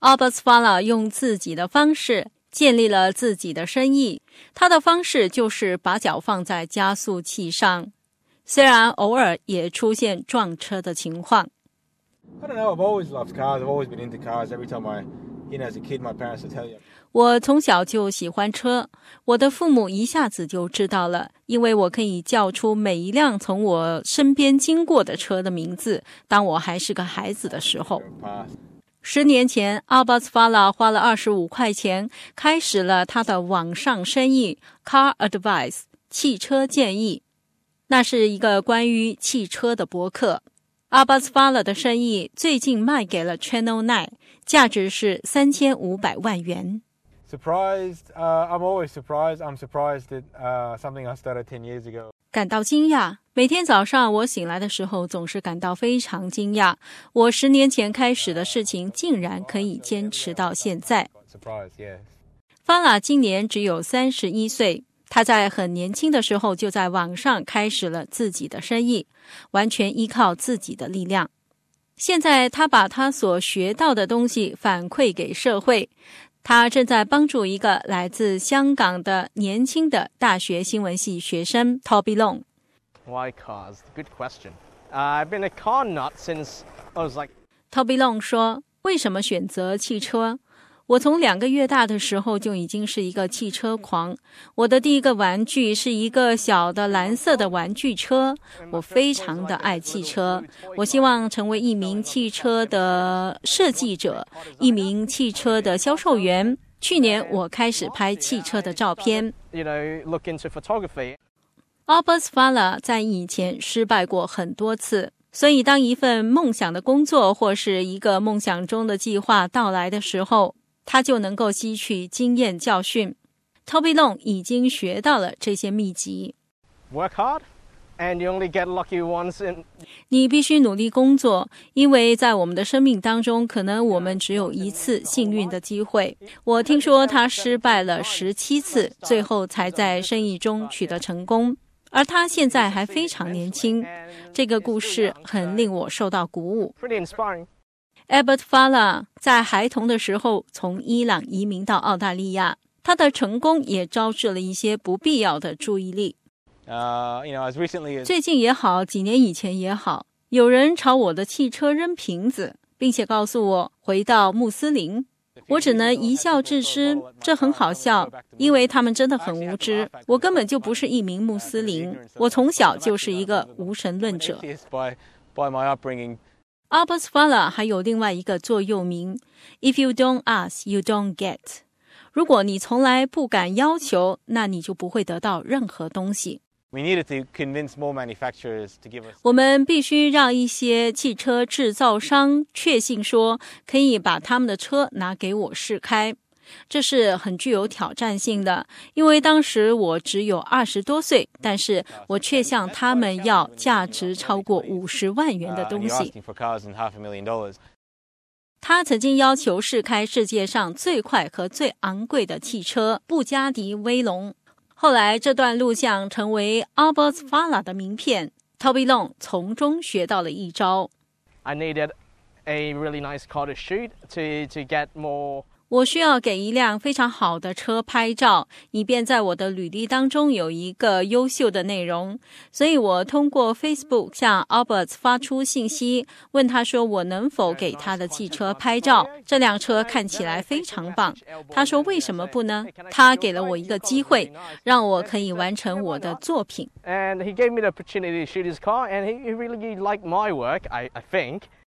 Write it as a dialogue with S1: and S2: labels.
S1: Albert Fala 用自己的方式建立了自己的生意，他的方式就是把脚放在加速器上，虽然偶尔也出现撞车的情况。
S2: I don't know, I've always loved cars, I've always been into cars. Every time as a kid, my parents would tell you.
S1: 我从小就喜欢车，我的父母一下子就知道了，因为我可以叫出每一辆从我身边经过的车的名字，当我还是个孩子的时候。10年前 Albert Fala 花了25块钱开始了他的网上生意 Car Advice 汽车建议，那是一个关于汽车的博客。Albert Fala 的生意最近卖给了 Channel 9， 价值是3500万元。
S2: Surprised? I'm always surprised. I'm surprised at something I started 10 years ago.
S1: 感到惊讶。每天早上我醒来的时候总是感到非常惊讶，我10年前开始的事情竟然可以坚持到现在。Fala 今年只有31岁，他在很年轻的时候就在网上开始了自己的生意，完全依靠自己的力量。现在他把他所学到的东西反馈给社会，他正在帮助一个来自香港的年轻的大学新闻系学生 Toby Long。Why
S3: cars? Good question. I've been a car nut since I was like...
S1: Toby Long 说，为什么选择汽车？我从2个月大的时候就已经是一个汽车狂。我的第一个玩具是一个小的蓝色的玩具车，我非常的爱汽车。我希望成为一名汽车的设计者，一名汽车的销售员。去年我开始拍汽车的照片。Albert Fala 在以前失败过很多次，所以当一份梦想的工作或是一个梦想中的计划到来的时候，他就能够吸取经验教训。Toby Long 已经学到了这些秘籍。
S3: Work hard, and you only get lucky once.
S1: 你必须努力工作，因为在我们的生命当中，可能我们只有一次幸运的机会。我听说他失败了17次，最后才在生意中取得成功。而他现在还非常年轻，这个故事很令我受到鼓舞。Albert Fala 在孩童的时候从伊朗移民到澳大利亚，他的成功也招致了一些不必要的注意力。最近也好，几年以前也好，有人朝我的汽车扔瓶子，并且告诉我回到穆斯林。我只能一笑置之，这很好笑，因为他们真的很无知。我根本就不是一名穆斯林，我从小就是一个无神论者。Albert Fala 还有另外一个座右铭 If you don't ask, you don't get。 如果你从来不敢要求，那你就不会得到任何东西。我们必须让一些汽车制造商确信说可以把他们的车拿给我试开。这是很具有挑战性的，因为当时我只有20多岁，但是我却向他们要价值超过50万元的东西。他曾经要求试开世界上最快和最昂贵的汽车布加迪威龙。后来这段录像成为 Albert Fala 的名片， Toby Long 从中学到了一招。
S3: I needed a really nice car to shoot to get more。
S1: 我需要给一辆非常好的车拍照，以便在我的履历当中有一个优秀的内容。所以我通过 Facebook 向 Albert 发出信息，问他说我能否给他的汽车拍照，这辆车看起来非常棒。他说为什么不呢？他给了我一个机会，让我可以完成我的作品。
S3: And he gave me the opportunity to shoot his car, and he really liked my work, I think.